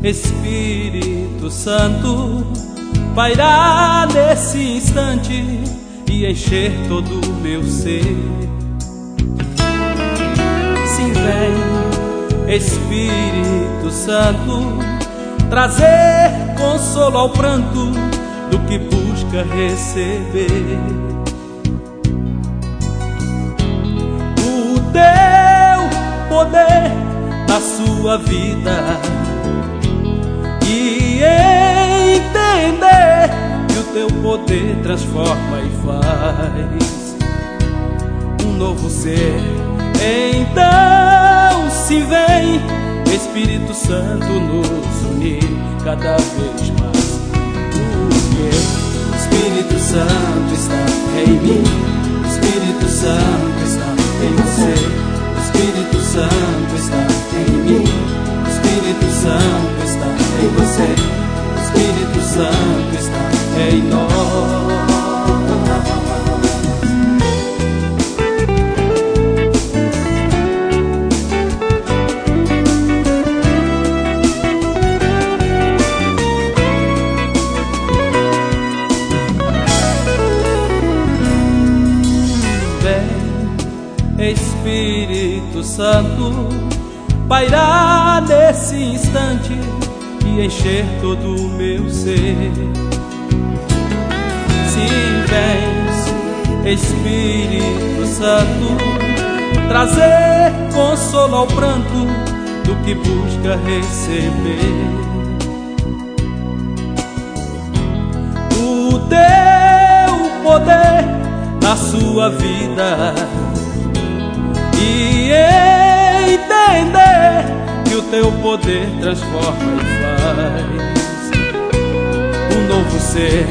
Espírito Santo, pairar nesse instante e encher todo o meu ser. Sim, vem, Espírito Santo, trazer consolo ao pranto do que busca receber. O teu poder na sua vida e entender que o teu poder transforma e faz um novo ser. Então se vem, Espírito Santo, nos unir cada vez mais. Porque o Espírito Santo está em mim, o Espírito Santo está em você, o Espírito Santo está em mim, o Espírito Santo está em você, o Espírito Santo está em nós. Espírito Santo, pairar nesse instante e encher todo o meu ser. Se vens, Espírito Santo, trazer consolo ao pranto do que busca receber. O teu poder na sua vida e entender que o teu poder transforma e faz um novo ser.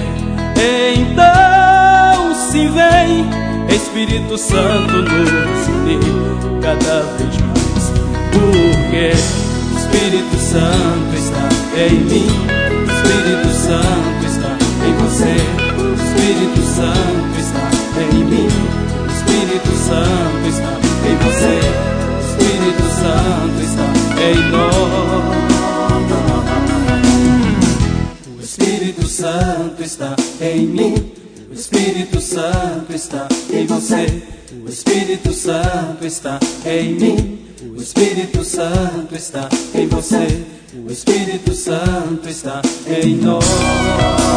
Então se vem, Espírito Santo, nos unir cada vez mais. Porque o Espírito Santo está em mim, o Espírito Santo está em você, o Espírito Santo está em mim, o Espírito Santo está em você, o Espírito Santo está em nós. O Espírito Santo está em mim, o Espírito Santo está em você, o Espírito Santo está em mim, o Espírito Santo está em você, o Espírito Santo está em nós.